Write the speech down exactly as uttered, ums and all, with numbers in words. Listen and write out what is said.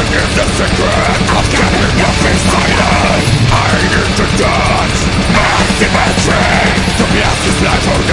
is the secret of getting up beside us. I need to dance, massive and train. To be as this life